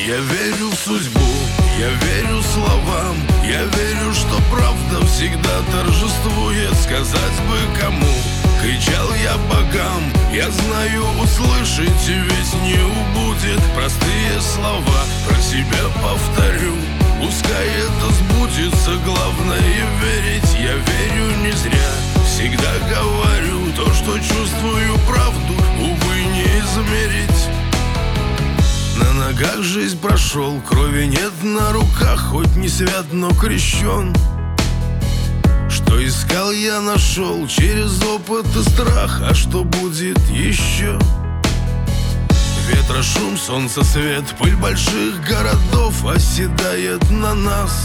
Я верю в судьбу, я верю словам, я верю, что правда всегда торжествует. Сказать бы кому, кричал я богам, я знаю, услышите, ведь не убудет. Простые слова про себя повторю, пускай это сбудется, главное верить. Я верю не зря, всегда говорю то, что чувствую, правду, увы, не измерить. На ногах жизнь прошел, крови нет на руках, хоть не свят, но крещен. Что искал, я нашел через опыт и страх, а что будет еще? Ветра шум, солнца свет, пыль больших городов оседает на нас.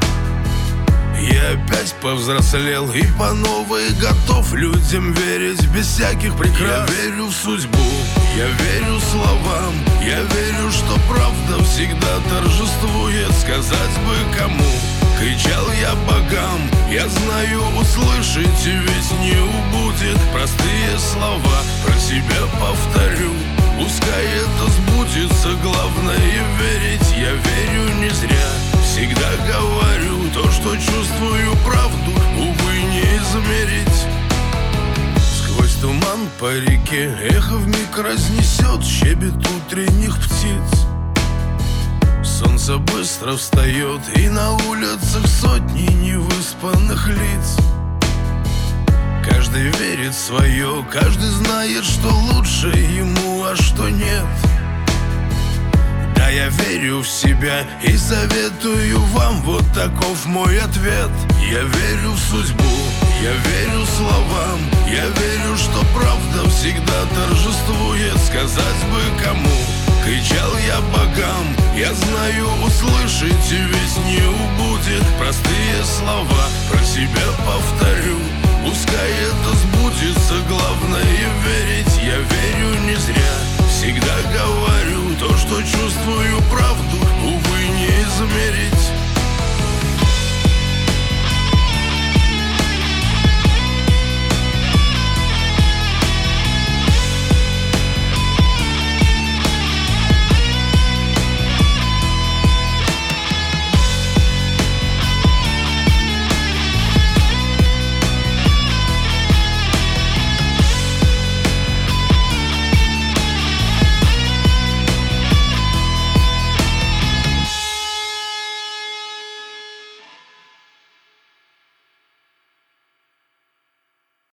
Я опять повзрослел и по новой готов людям верить без всяких прикрас. Я верю в судьбу, я верю словам, я верю, что правда всегда торжествует. Сказать бы кому, кричал я богам, я знаю, услышите, ведь не убудет. Простые слова про себя повторю, пускай это сбудется, главное верить. Я верю не зря, всегда говорю то, что чувствую, правду, увы, не измерить. Сквозь туман по реке эхо вмиг разнесет щебет утренних птиц. Солнце быстро встает, и на улицах сотни невыспанных лиц. Каждый верит в свое, каждый знает, что лучше ему, а что нет. Да, я верю в себя и советую вам, вот таков мой ответ. Я верю в судьбу, я верю словам, я верю, что правда всегда торжествует. Сказать бы кому, кричал я богам, я знаю, услышите, ведь не убудет. Простые слова про себя повторю, пускай это сбудется, главное верить. Я верю не зря, всегда говорю то, что чувствую, правду, увы, не измерить.